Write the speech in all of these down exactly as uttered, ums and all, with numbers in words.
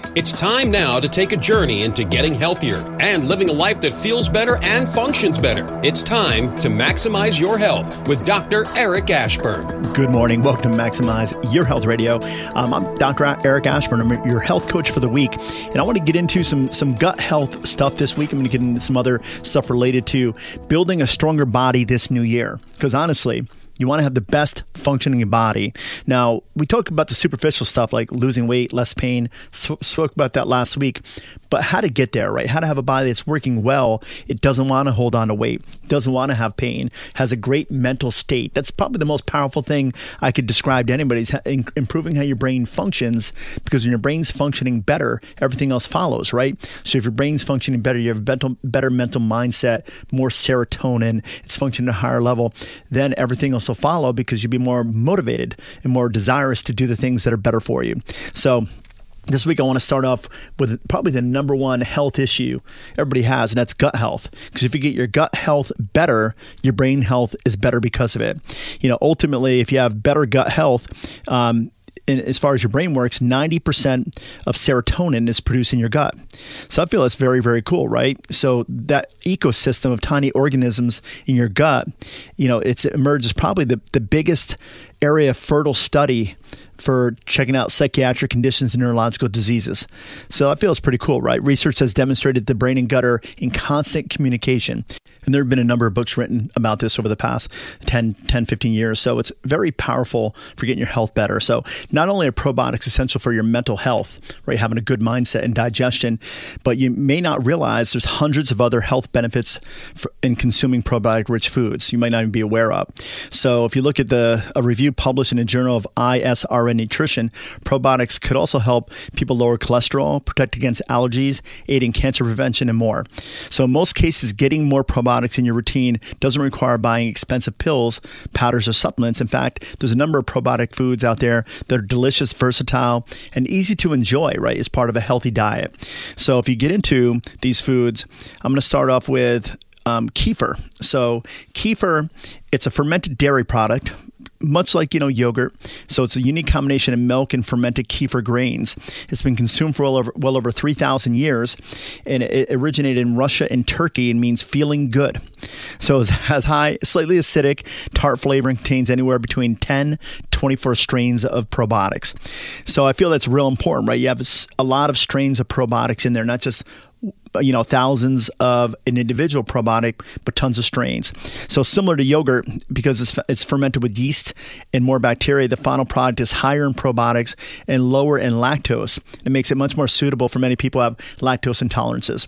It's time now to take a journey into getting healthier and living a life that feels better and functions better. It's time to maximize your health with Doctor Eric Ashburn. Good morning. Welcome to Maximize Your Health Radio. Um, I'm Doctor Eric Ashburn. I'm your health coach for the week. And I want to get into some, some gut health stuff this week. I'm going to get into some other stuff related to building a stronger body this new year. Because honestly, you want to have the best functioning body. Now, we talked about the superficial stuff like losing weight, less pain. Spoke about that last week. But how to get there, right? How to have a body that's working well. It doesn't want to hold on to weight. Doesn't want to have pain. Has a great mental state. That's probably the most powerful thing I could describe to anybody is improving how your brain functions. Because when your brain's functioning better, everything else follows, right? So if your brain's functioning better, you have a better, better mental mindset, more serotonin, it's functioning at a higher level, then everything else will follow because you'll be more motivated and more desirous to do the things that are better for you. So this week, I want to start off with probably the number one health issue everybody has, and that's gut health. Because if you get your gut health better, your brain health is better because of it. You know, ultimately, if you have better gut health, um, and as far as your brain works, ninety percent of serotonin is produced in your gut. So I feel that's very, very cool, right? So that ecosystem of tiny organisms in your gut, you know, it's, it emerges probably the, the biggest area of fertile study for checking out psychiatric conditions and neurological diseases. So I feel it's pretty cool, right? Research has demonstrated the brain and gut are in constant communication. And there have been a number of books written about this over the past ten, fifteen years. So it's very powerful for getting your health better. So not only are probiotics essential for your mental health, right? Having a good mindset and digestion, but you may not realize there's hundreds of other health benefits for, in consuming probiotic-rich foods you might not even be aware of. So if you look at the a review published in the Journal of I S R N Nutrition, probiotics could also help people lower cholesterol, protect against allergies, aid in cancer prevention, and more. So in most cases, getting more probiotics in your routine doesn't require buying expensive pills, powders, or supplements. In fact, there's a number of probiotic foods out there that are delicious, versatile, and easy to enjoy, right, as part of a healthy diet. So if you get into these foods, I'm going to start off with um, kefir. So kefir, it's a fermented dairy product, much like, you know, yogurt. So it's a unique combination of milk and fermented kefir grains. It's been consumed for well over, well over three thousand years, and it originated in Russia and Turkey and means feeling good. So it has high, slightly acidic, tart flavor and contains anywhere between ten to twenty-four strains of probiotics. So I feel that's real important, right? You have a lot of strains of probiotics in there, not just you know, thousands of an individual probiotic, but tons of strains. So similar to yogurt, because it's, it's fermented with yeast and more bacteria, the final product is higher in probiotics and lower in lactose. It makes it much more suitable for many people who have lactose intolerances.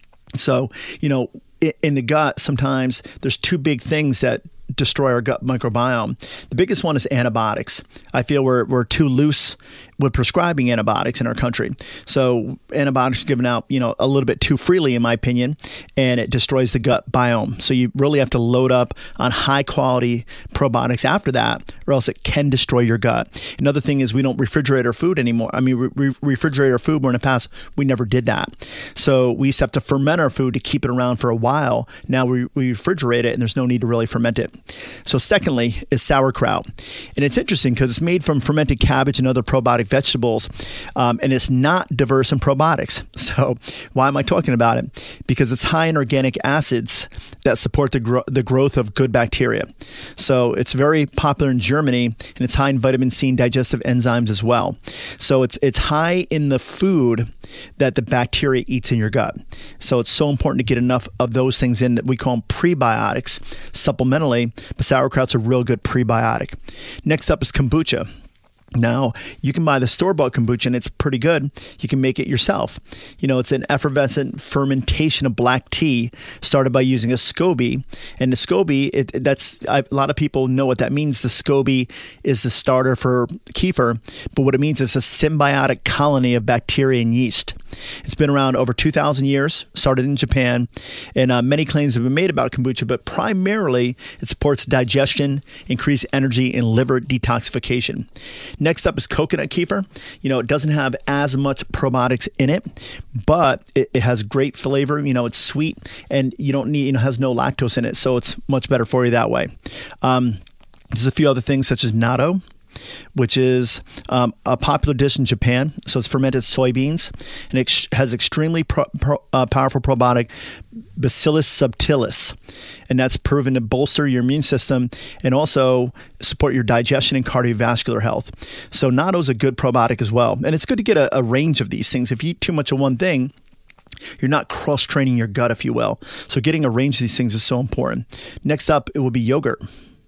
So, you know, in the gut, sometimes there's two big things that destroy our gut microbiome. The biggest one is antibiotics. I feel we're we're too loose with prescribing antibiotics in our country. So antibiotics are given out, you know, a little bit too freely, in my opinion, and it destroys the gut biome. So you really have to load up on high quality probiotics after that, or else it can destroy your gut. Another thing is we don't refrigerate our food anymore. I mean, re- refrigerate our food, where in the past we never did that. So we used to have to ferment our food to keep it around for a while. Now we, we refrigerate it, and there's no need to really ferment it. So secondly is sauerkraut. And it's interesting because it's made from fermented cabbage and other probiotic vegetables, um, and it's not diverse in probiotics. So why am I talking about it? Because it's high in organic acids that support the, gro- the growth of good bacteria. So it's very popular in Germany, and it's high in vitamin C and digestive enzymes as well. So it's it's high in the food that the bacteria eats in your gut. So it's so important to get enough of those things in that we call them prebiotics supplementally, but sauerkraut's a real good prebiotic. Next up is kombucha. Now, you can buy the store-bought kombucha, and it's pretty good. You can make it yourself. You know, it's an effervescent fermentation of black tea started by using a SCOBY. And the SCOBY, it, that's I, a lot of people know what that means. The SCOBY is the starter for kefir, but what it means is a symbiotic colony of bacteria and yeast. It's been around over two thousand years, started in Japan, and uh, many claims have been made about kombucha, but primarily it supports digestion, increased energy, and liver detoxification. Next up is coconut kefir. You know, it doesn't have as much probiotics in it, but it, it has great flavor. You know, it's sweet, and you don't need, you know, has no lactose in it, so it's much better for you that way. Um, there's a few other things such as natto. which is um, a popular dish in Japan. So it's fermented soybeans, and it sh- has extremely pro- pro- uh, powerful probiotic Bacillus subtilis, and that's proven to bolster your immune system and also support your digestion and cardiovascular health. So natto is a good probiotic as well, and it's good to get a, a range of these things. If you eat too much of one thing, you're not cross-training your gut, if you will. So getting a range of these things is so important. Next up, it will be yogurt.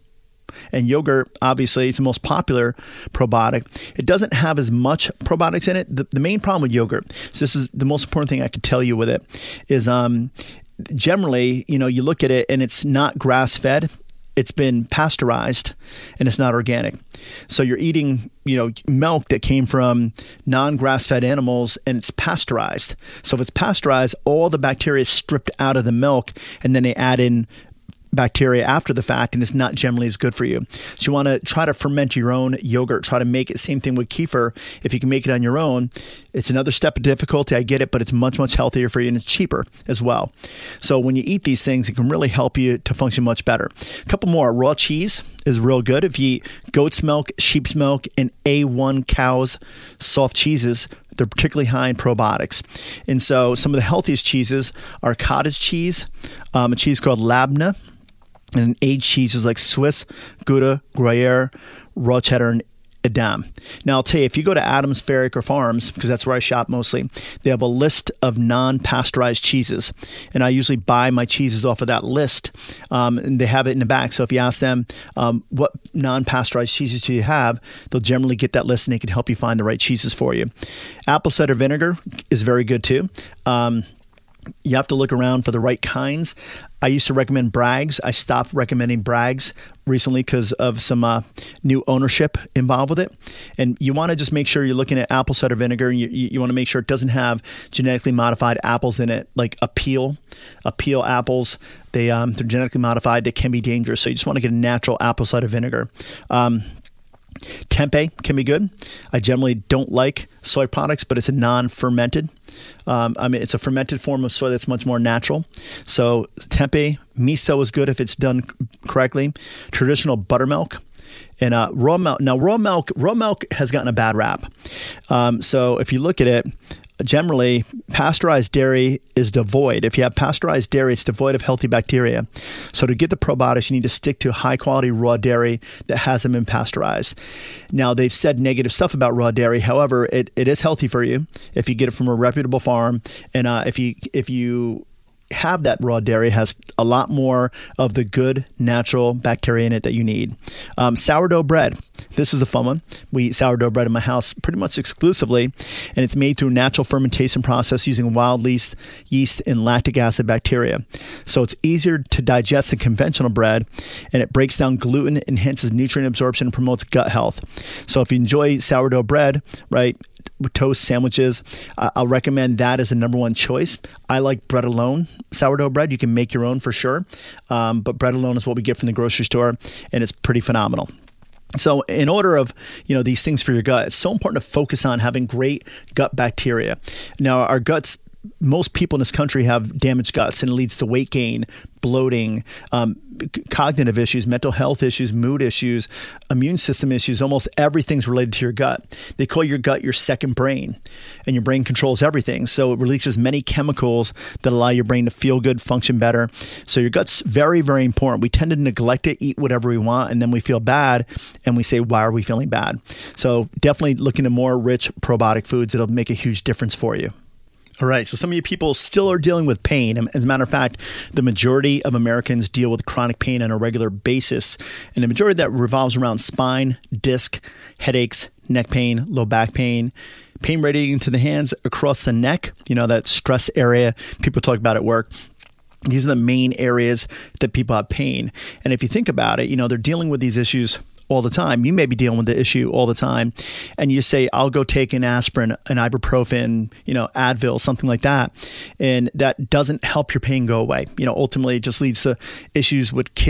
And yogurt, obviously, is the most popular probiotic. It doesn't have as much probiotics in it. The, the main problem with yogurt, so this is the most important thing I could tell you with it, is um, generally, you know, you look at it and it's not grass-fed. It's been pasteurized and it's not organic. So you're eating, you know, milk that came from non-grass-fed animals and it's pasteurized. So if it's pasteurized, all the bacteria is stripped out of the milk and then they add in bacteria after the fact, and it's not generally as good for you. So you want to try to ferment your own yogurt. Try to make it. Same thing with kefir. If you can make it on your own, it's another step of difficulty. I get it, but it's much, much healthier for you and it's cheaper as well. So when you eat these things, it can really help you to function much better. A couple more. Raw cheese is real good. If you eat goat's milk, sheep's milk, and A one cows, soft cheeses, they're particularly high in probiotics. And so some of the healthiest cheeses are cottage cheese, um, a cheese called Labna, and aged cheeses like Swiss, Gouda, Gruyere, raw cheddar, and Edam. Now, I'll tell you, if you go to Adams Fair Acre Farms, because that's where I shop mostly, they have a list of non-pasteurized cheeses. And I usually buy my cheeses off of that list. Um, and they have it in the back. So if you ask them, um, what non-pasteurized cheeses do you have, they'll generally get that list and they can help you find the right cheeses for you. Apple cider vinegar is very good too. Um, You have to look around for the right kinds. I used to recommend Bragg's. I stopped recommending Bragg's recently because of some uh, new ownership involved with it. And you want to just make sure you're looking at apple cider vinegar, and you, you want to make sure it doesn't have genetically modified apples in it, like Apeel. Apeel apples, they, um, they're genetically modified. They can be dangerous. So you just want to get a natural apple cider vinegar. Um, Tempeh can be good. I generally don't like soy products, but it's a non-fermented. Um, I mean, it's a fermented form of soy that's much more natural. So tempeh, miso is good if it's done correctly. Traditional buttermilk. And uh, raw milk. Now, raw milk, raw milk has gotten a bad rap. Um, so if you look at it, generally, pasteurized dairy is devoid. If you have pasteurized dairy, it's devoid of healthy bacteria. So to get the probiotics, you need to stick to high-quality raw dairy that hasn't been pasteurized. Now, they've said negative stuff about raw dairy. However, it, it is healthy for you if you get it from a reputable farm. And uh, if you if you have that raw dairy, it has a lot more of the good natural bacteria in it that you need. Um, sourdough bread. This is a fun one. We eat sourdough bread in my house pretty much exclusively, and it's made through a natural fermentation process using wild yeast, yeast and lactic acid bacteria. So it's easier to digest than conventional bread, and it breaks down gluten, enhances nutrient absorption, and promotes gut health. So if you enjoy sourdough bread, right, toast sandwiches, uh, I'll recommend that as a number one choice. I like bread alone sourdough bread. You can make your own for sure, um, but bread alone is what we get from the grocery store, and it's pretty phenomenal. So in order of, you know, these things for your gut, it's so important to focus on having great gut bacteria. Now, our guts, most people in this country have damaged guts, and it leads to weight gain, bloating, um, c- cognitive issues, mental health issues, mood issues, immune system issues. Almost everything's related to your gut. They call your gut your second brain, and your brain controls everything. So it releases many chemicals that allow your brain to feel good, function better. So your gut's very, very important. We tend to neglect it, eat whatever we want, and then we feel bad, and we say, why are we feeling bad? So definitely looking at more rich probiotic foods. It'll make a huge difference for you. All right, so some of you people still are dealing with pain. As a matter of fact, the majority of Americans deal with chronic pain on a regular basis, and the majority of that revolves around spine, disc, headaches, neck pain, low back pain, pain radiating to the hands, across the neck, you know, that stress area people talk about at work. These are the main areas that people have pain. And if you think about it, you know, they're dealing with these issues all the time. You may be dealing with the issue all the time, and you say, I'll go take an aspirin, an ibuprofen, you know, Advil, something like that. And that doesn't help your pain go away. You know, ultimately it just leads to issues with kidney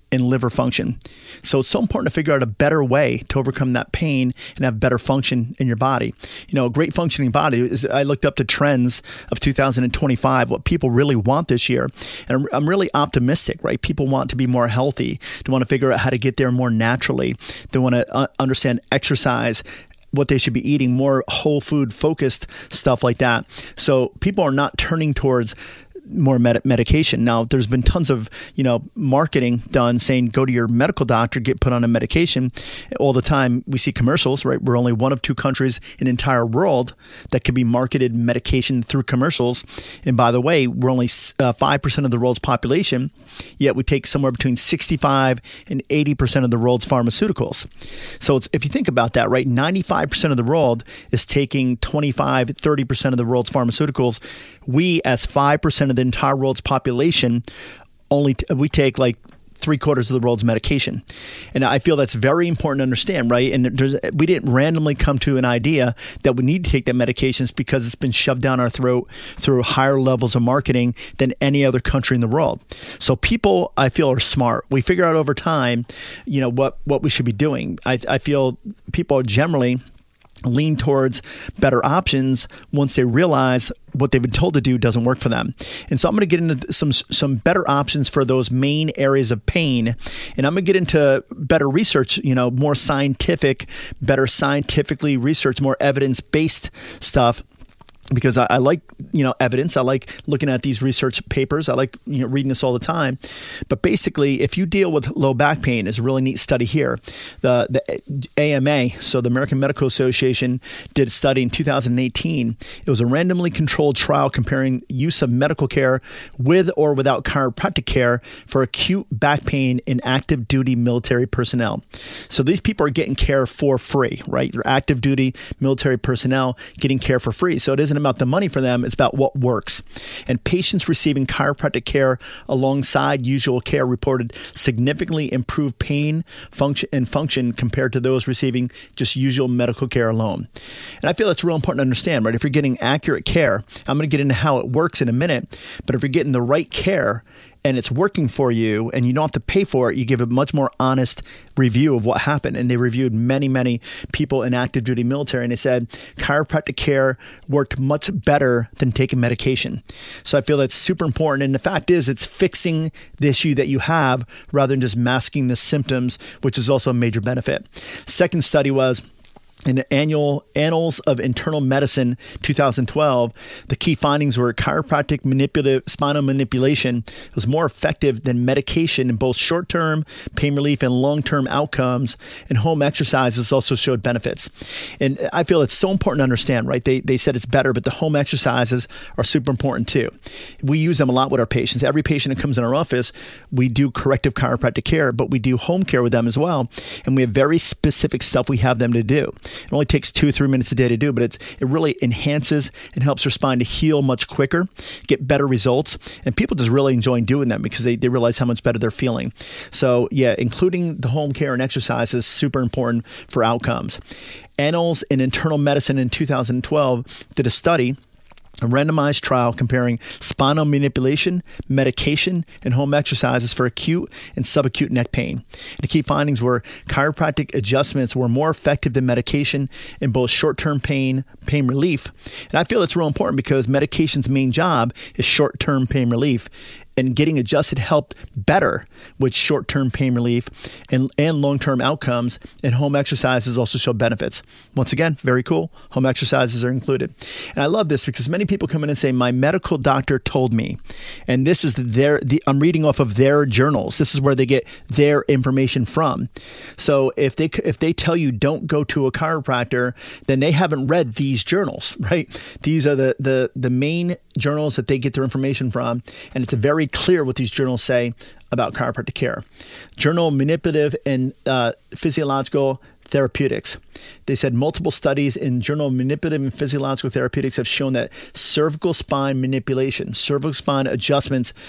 and liver function. So it's so important to figure out a better way to overcome that pain and have better function in your body. You know, a great functioning body is, I looked up the trends of two thousand twenty-five, what people really want this year. And I'm, I'm really optimistic, right? People want to be more healthy. They want to figure out how to get there more naturally. They want to uh, understand exercise, what they should be eating, more whole food focused stuff like that. So people are not turning towards more med- medication. Now, there's been tons of, you know, marketing done saying go to your medical doctor, get put on a medication. All the time we see commercials, right? We're only one of two countries in the entire world that could be marketed medication through commercials. And by the way, we're only uh, five percent of the world's population, yet we take somewhere between sixty-five and eighty percent of the world's pharmaceuticals. So it's, if you think about that, right, ninety-five percent of the world is taking twenty-five, thirty percent of the world's pharmaceuticals. We, as five percent of the entire world's population, only t- we take like three quarters of the world's medication. And I feel that's very important to understand, right? And there's, we didn't randomly come to an idea that we need to take that medications because it's been shoved down our throat through higher levels of marketing than any other country in the world. So people, I feel, are smart. We figure out over time, you know, what, what we should be doing. I, I feel people are generally lean towards better options once they realize what they've been told to do doesn't work for them. And so I'm going to get into some some better options for those main areas of pain. And I'm going to get into better research, you know, more scientific, better scientifically researched, more evidence-based stuff. Because I, I like, you know, evidence. I like looking at these research papers. I like, you know, reading this all the time. But basically, if you deal with low back pain, is a really neat study here. The the A M A, so the American Medical Association, did a study in two thousand eighteen. It was a randomly controlled trial comparing use of medical care with or without chiropractic care for acute back pain in active duty military personnel. So these people are getting care for free, right? They're active duty military personnel getting care for free. So it isn't about the money for them, it's about what works. And patients receiving chiropractic care alongside usual care reported significantly improved pain function and function compared to those receiving just usual medical care alone. And I feel it's real important to understand, right? If you're getting accurate care, I'm going to get into how it works in a minute, but if you're getting the right care and it's working for you and you don't have to pay for it, you give a much more honest review of what happened. And they reviewed many, many people in active duty military, and they said chiropractic care worked much better than taking medication. So I feel that's super important. And the fact is, it's fixing the issue that you have rather than just masking the symptoms, which is also a major benefit. Second study was in the annual Annals of Internal Medicine two thousand twelve, the key findings were chiropractic manipulative spinal manipulation was more effective than medication in both short-term pain relief and long-term outcomes, and home exercises also showed benefits. And I feel it's so important to understand, right? They they said it's better, but the home exercises are super important too. We use them a lot with our patients. Every patient that comes in our office, we do corrective chiropractic care, but we do home care with them as well. And we have very specific stuff we have them to do. It only takes two, three minutes a day to do, but it's it really enhances and helps your spine to heal much quicker, get better results. And people just really enjoy doing them because they, they realize how much better they're feeling. So yeah, including the home care and exercise is super important for outcomes. Annals in Internal Medicine in two thousand twelve did a study, a randomized trial comparing spinal manipulation, medication, and home exercises for acute and subacute neck pain. The key findings were chiropractic adjustments were more effective than medication in both short-term pain, pain relief. And I feel it's real important because medication's main job is short-term pain relief. And getting adjusted helped better with short-term pain relief and, and long-term outcomes, and home exercises also show benefits. Once again, very cool. Home exercises are included. And I love this because many people come in and say, my medical doctor told me. And this is their, the, I'm reading off of their journals. This is where they get their information from. So if they if they tell you don't go to a chiropractor, then they haven't read these journals, right? These are the the the main journals that they get their information from. And it's a very clear what these journals say about chiropractic care. Journal Manipulative and uh, Physiological Therapeutics. They said multiple studies in Journal Manipulative and Physiological Therapeutics have shown that cervical spine manipulation, cervical spine adjustments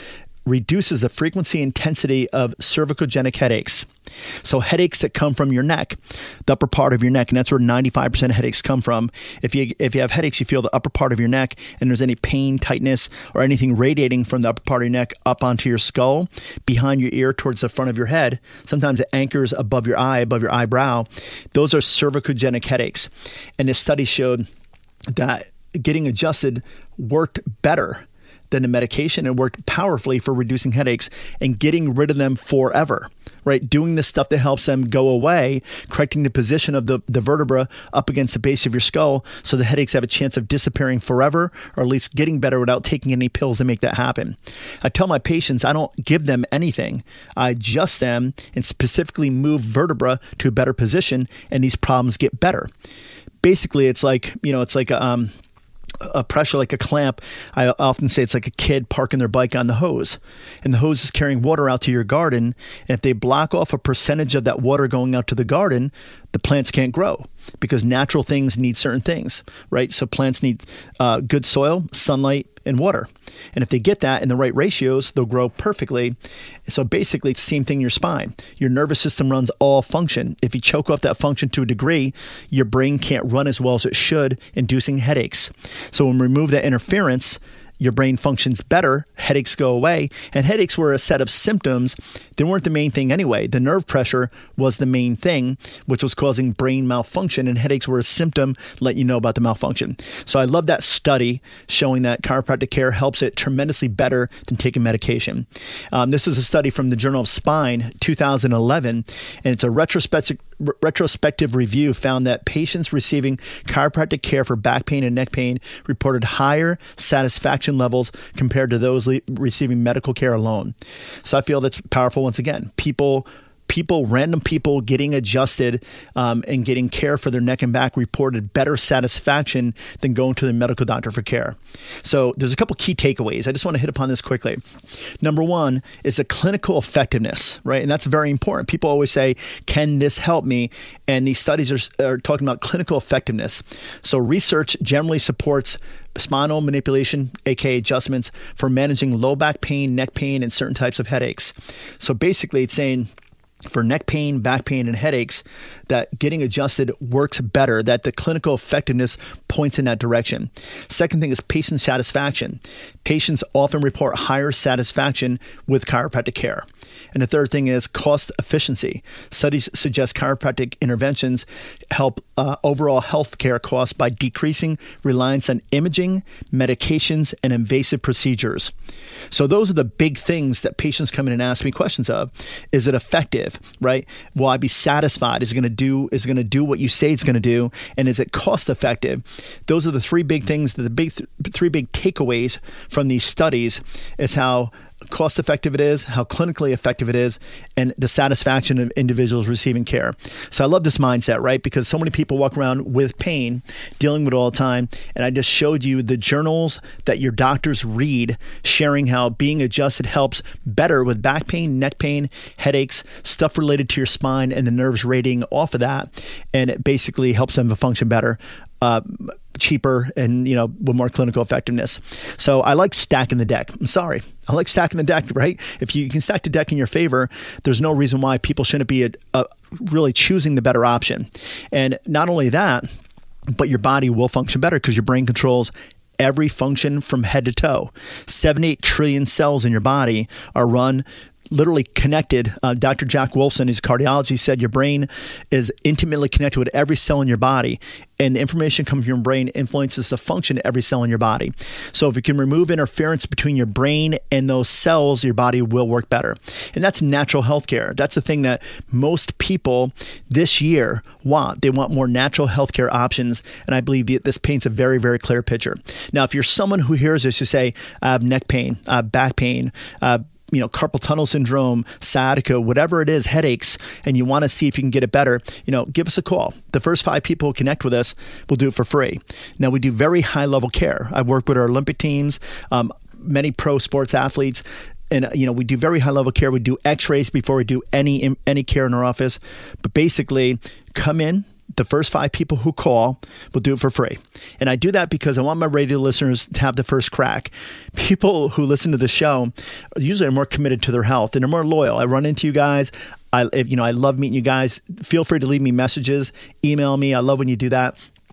reduces the frequency and intensity of cervicogenic headaches. So headaches that come from your neck, the upper part of your neck, and that's where ninety-five percent of headaches come from. If you if you have headaches, you feel the upper part of your neck, and there's any pain, tightness, or anything radiating from the upper part of your neck up onto your skull, behind your ear, towards the front of your head. Sometimes it anchors above your eye, above your eyebrow. Those are cervicogenic headaches. And this study showed that getting adjusted worked better than the medication and worked powerfully for reducing headaches and getting rid of them forever, right? Doing the stuff that helps them go away, correcting the position of the, the vertebra up against the base of your skull so the headaches have a chance of disappearing forever, or at least getting better without taking any pills to make that happen. I tell my patients I don't give them anything. I adjust them and specifically move vertebra to a better position, and these problems get better. Basically, it's like, you know, it's like a, um, a pressure like a clamp. I often say it's like a kid parking their bike on the hose, and the hose is carrying water out to your garden. And if they block off a percentage of that water going out to the garden, the plants can't grow, because natural things need certain things, right? So plants need uh, good soil, sunlight, and water. And if they get that in the right ratios, they'll grow perfectly. So basically, it's the same thing in your spine. Your nervous system runs all function. If you choke off that function to a degree, your brain can't run as well as it should, inducing headaches. So when we remove that interference, your brain functions better, headaches go away, and headaches were a set of symptoms. They weren't the main thing anyway. The nerve pressure was the main thing, which was causing brain malfunction, and headaches were a symptom, let you know about the malfunction. So I love that study showing that chiropractic care helps it tremendously better than taking medication. Um, this is a study from the Journal of Spine, two thousand eleven, and it's a retrospective retrospective review found that patients receiving chiropractic care for back pain and neck pain reported higher satisfaction levels compared to those le- receiving medical care alone. So I feel that's powerful. Once again, people People, random people getting adjusted um, and getting care for their neck and back reported better satisfaction than going to the medical doctor for care. So there's a couple key takeaways. I just want to hit upon this quickly. Number one is the clinical effectiveness, right? And that's very important. People always say, can this help me? And these studies are, are talking about clinical effectiveness. So research generally supports spinal manipulation, aka adjustments, for managing low back pain, neck pain, and certain types of headaches. So basically it's saying, for neck pain, back pain, and headaches, that getting adjusted works better, that the clinical effectiveness points in that direction. Second thing is patient satisfaction. Patients often report higher satisfaction with chiropractic care. And the third thing is cost efficiency. Studies suggest chiropractic interventions help uh, overall healthcare costs by decreasing reliance on imaging, medications, and invasive procedures. So those are the big things that patients come in and ask me questions of. Is it effective, right? Will I be satisfied? Is it going to do, is it going to do what you say it's going to do? And is it cost effective? Those are the three big things, the big th- three big takeaways from these studies is how cost effective it is, how clinically effective it is, and the satisfaction of individuals receiving care. So I love this mindset, right? Because so many people walk around with pain, dealing with it all the time. And I just showed you the journals that your doctors read, sharing how being adjusted helps better with back pain, neck pain, headaches, stuff related to your spine and the nerves radiating off of that. And it basically helps them to function better. Uh, cheaper and, you know, with more clinical effectiveness. So I like stacking the deck. I'm sorry. I like stacking the deck, right? If you can stack the deck in your favor, there's no reason why people shouldn't be a, a really choosing the better option. And not only that, but your body will function better because your brain controls every function from head to toe. seventy-eight trillion cells in your body are run literally connected. Uh, Doctor Jack Wolfson, who's a cardiologist, said your brain is intimately connected with every cell in your body, and the information coming from your brain influences the function of every cell in your body. So if you can remove interference between your brain and those cells, your body will work better. And that's natural healthcare. That's the thing that most people this year want. They want more natural healthcare options, and I believe that this paints a very, very clear picture. Now, if you're someone who hears this, you say, I have neck pain, I have back pain, uh, you know, carpal tunnel syndrome, sciatica, whatever it is, headaches, and you want to see if you can get it better, you know, give us a call. The first five people who connect with us will do it for free. Now, we do very high level care. I work with our Olympic teams, um, many pro sports athletes. And, you know, we do very high level care. We do x-rays before we do any any care in our office. But basically, come in, the first five people who call will do it for free. And I do that because I want my radio listeners to have the first crack. People who listen to the show usually are more committed to their health and they're more loyal. I run into you guys. I, if, you know, I love meeting you guys. Feel free to leave me messages, email me. I love when you do that.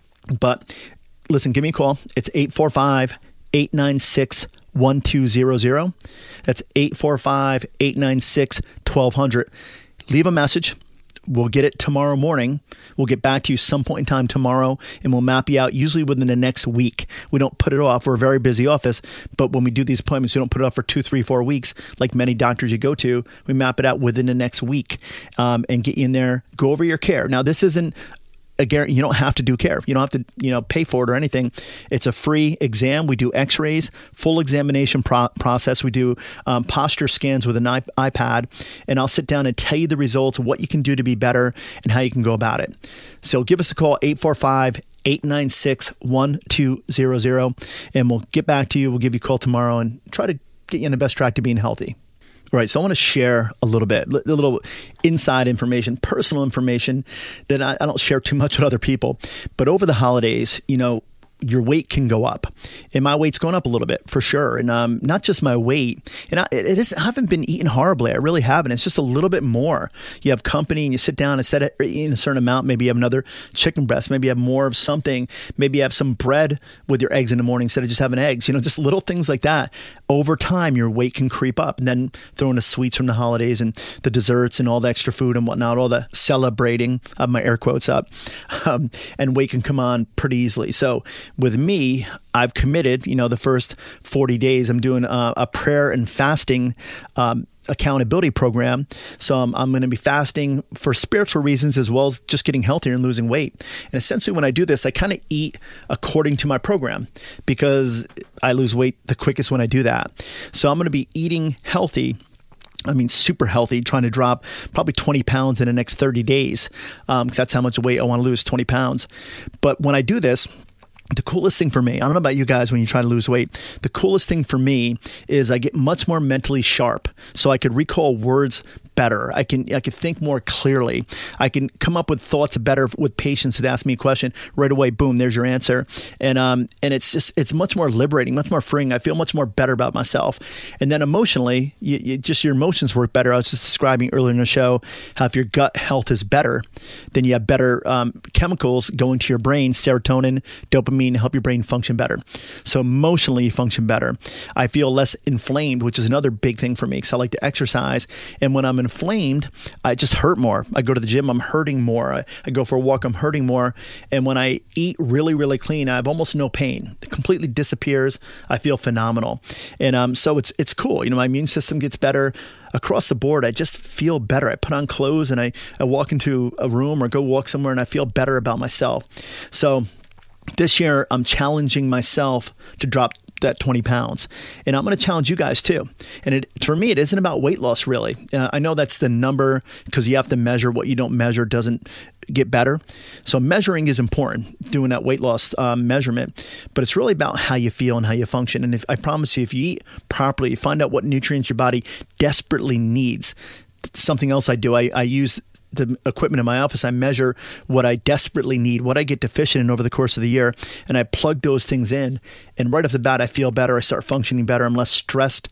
But listen, give me a call. It's eight four five, eight nine six, one two zero zero. That's eight four five, eight nine six, one two zero zero. Leave a message. We'll get it tomorrow morning. We'll get back to you some point in time tomorrow, and we'll map you out usually within the next week. We don't put it off. We're a very busy office, but when we do these appointments, we don't put it off for two, three, four weeks like many doctors you go to. We map it out within the next week um, and get you in there, go over your care. Now, this isn't a guarantee. You don't have to do care. You don't have to, you know, pay for it or anything. It's a free exam. We do x-rays, full examination pro- process. We do um, posture scans with an iP- iPad, and I'll sit down and tell you the results, what you can do to be better, and how you can go about it. So give us a call, eight four five, eight nine six, one two zero zero, and we'll get back to you. We'll give you a call tomorrow and try to get you on the best track to being healthy. All right, so I want to share a little bit, a little inside information, personal information that I, I don't share too much with other people. But over the holidays, you know, your weight can go up, and my weight's going up a little bit for sure. And um, not just my weight, and I, it is, I haven't been eating horribly. I really haven't. It's just a little bit more. You have company and you sit down, instead of eating a certain amount, maybe you have another chicken breast, maybe you have more of something, maybe you have some bread with your eggs in the morning instead of just having eggs, you know, just little things like that. Over time, your weight can creep up, and then throw in the sweets from the holidays and the desserts and all the extra food and whatnot, all the celebrating, I have my air quotes up, um, and weight can come on pretty easily. So with me, I've committed, you know, the first forty days, I'm doing a, a prayer and fasting um, accountability program. So I'm, I'm going to be fasting for spiritual reasons as well as just getting healthier and losing weight. And essentially when I do this, I kind of eat according to my program because I lose weight the quickest when I do that. So I'm going to be eating healthy. I mean, super healthy, trying to drop probably twenty pounds in the next thirty days. Um, because that's how much weight I want to lose, twenty pounds. But when I do this, the coolest thing for me, I don't know about you guys when you try to lose weight, the coolest thing for me is I get much more mentally sharp. So I could recall words better. I can I can think more clearly. I can come up with thoughts better with patients that ask me a question right away. Boom, there's your answer. And um and it's just it's much more liberating, much more freeing. I feel much more better about myself. And then emotionally, you, you just your emotions work better. I was just describing earlier in the show how if your gut health is better, then you have better um, chemicals going to your brain, serotonin, dopamine, help your brain function better. So emotionally, you function better. I feel less inflamed, which is another big thing for me because I like to exercise. And when I'm inflamed, I just hurt more. I go to the gym, I'm hurting more. I, I go for a walk, I'm hurting more. And when I eat really, really clean, I have almost no pain. It completely disappears. I feel phenomenal. And um, so it's it's cool. You know, my immune system gets better. Across the board, I just feel better. I put on clothes and I, I walk into a room or go walk somewhere and I feel better about myself. So this year, I'm challenging myself to drop that twenty pounds. And I'm going to challenge you guys too. And it, for me, it isn't about weight loss really. Uh, I know that's the number because you have to measure. What you don't measure doesn't get better. So measuring is important, doing that weight loss um, measurement, but it's really about how you feel and how you function. And if I promise you, if you eat properly, you find out what nutrients your body desperately needs. Something else I do, I, I use the equipment in my office. I measure what I desperately need, what I get deficient in over the course of the year, and I plug those things in. And right off the bat, I feel better. I start functioning better. I'm less stressed,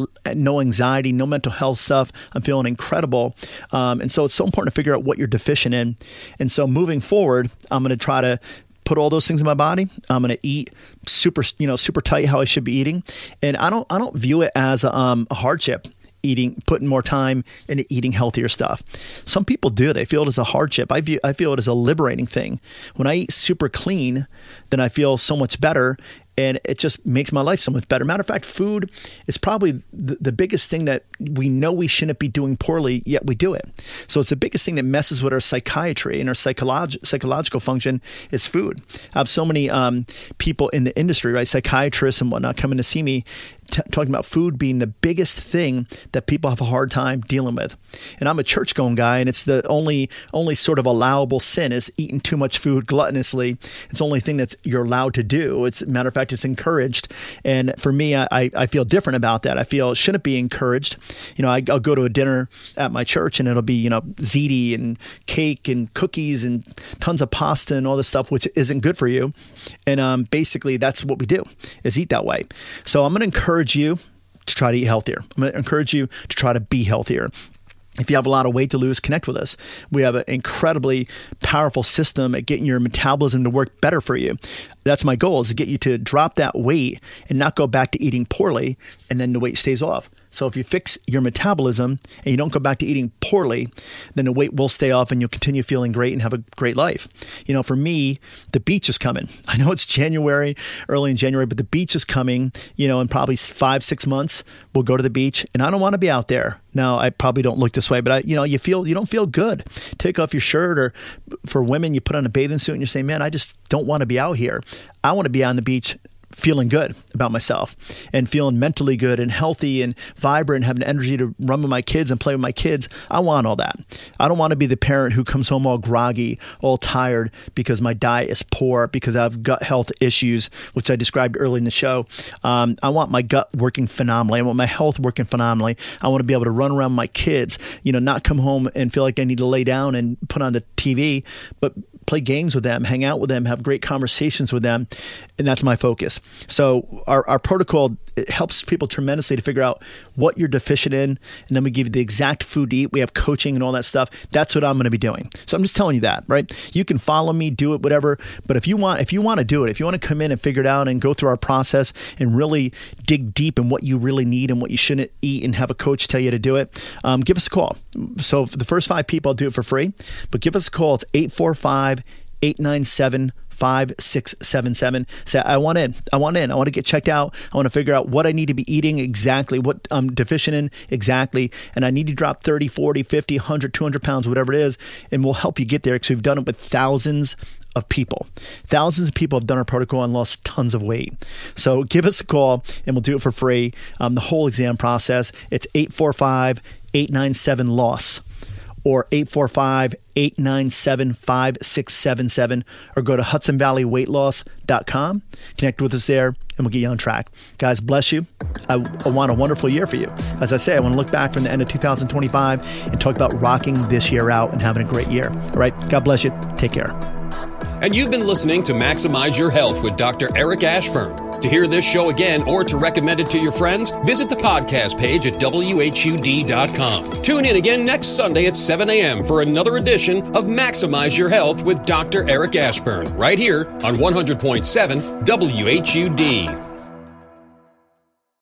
no anxiety, no mental health stuff. I'm feeling incredible. Um, and so it's so important to figure out what you're deficient in. And so moving forward, I'm going to try to put all those things in my body. I'm going to eat super, you know, super tight how I should be eating. And I don't, I don't view it as a, um, a hardship. Eating, putting more time into eating healthier stuff. Some people do. They feel it as a hardship. I view, I feel it as a liberating thing. When I eat super clean, then I feel so much better. And it just makes my life so much better. Matter of fact, food is probably the, the biggest thing that we know we shouldn't be doing poorly, yet we do it. So it's the biggest thing that messes with our psychiatry and our psycholog- psychological function is food. I have so many um, people in the industry, right, psychiatrists and whatnot, coming to see me t- talking about food being the biggest thing that people have a hard time dealing with. And I'm a church-going guy, and it's the only only sort of allowable sin is eating too much food gluttonously. It's the only thing that's you're allowed to do. It's, matter of fact, it's encouraged. And for me, I, I feel different about that. I feel it shouldn't be encouraged. You know, I, I'll go to a dinner at my church, and it'll be, you know, ziti and cake and cookies and tons of pasta and all this stuff, which isn't good for you. And um, basically, that's what we do, is eat that way. So I'm going to encourage you to try to eat healthier. I'm going to encourage you to try to be healthier. If you have a lot of weight to lose, connect with us. We have an incredibly powerful system at getting your metabolism to work better for you. That's my goal, is to get you to drop that weight and not go back to eating poorly, and then the weight stays off. So if you fix your metabolism and you don't go back to eating poorly, then the weight will stay off and you'll continue feeling great and have a great life. You know, for me, the beach is coming. I know it's January, early in January, but the beach is coming, you know, in probably five, six months, we'll go to the beach, and I don't want to be out there. Now, I probably don't look this way, but I, you know, you feel, you don't feel good. Take off your shirt, or for women, you put on a bathing suit and you say, man, I just don't want to be out here. I want to be on the beach feeling good about myself and feeling mentally good and healthy and vibrant, having energy to run with my kids and play with my kids. I want all that. I don't want to be the parent who comes home all groggy, all tired because my diet is poor, because I have gut health issues, which I described early in the show. Um, I want my gut working phenomenally. I want my health working phenomenally. I want to be able to run around with my kids, you know, not come home and feel like I need to lay down and put on the T V, but play games with them, hang out with them, have great conversations with them. And that's my focus. So our, our protocol, it helps people tremendously to figure out what you're deficient in. And then we give you the exact food to eat. We have coaching and all that stuff. That's what I'm going to be doing. So I'm just telling you that, right? You can follow me, do it, whatever. But if you want, if you want to do it, if you want to come in and figure it out and go through our process and really dig deep in what you really need and what you shouldn't eat, and have a coach tell you to do it, um, give us a call. So for the first five people, I'll do it for free. But give us a call. It's eight four five, eight nine seven, five six seven seven. Say, I want in. I want in. I want to get checked out. I want to figure out what I need to be eating exactly, what I'm deficient in exactly. And I need to drop thirty, forty, fifty, one hundred, two hundred pounds, whatever it is. And we'll help you get there, because we've done it with thousands of people. Thousands of people have done our protocol and lost tons of weight. So give us a call and we'll do it for free. Um, the whole exam process, it's eight four five, eight nine seven, L O S S. Or eight four five, eight nine seven, five six seven seven, or go to hudson valley weight loss dot com. Connect with us there, and we'll get you on track. Guys, bless you. I, I want a wonderful year for you. As I say, I want to look back from the end of two thousand twenty-five and talk about rocking this year out and having a great year. All right? God bless you. Take care. And you've been listening to Maximize Your Health with Doctor Eric Ashburn. To hear this show again or to recommend it to your friends, visit the podcast page at W H U D dot com. Tune in again next Sunday at seven a.m. for another edition of Maximize Your Health with Doctor Eric Ashburn, right here on one hundred point seven W H U D.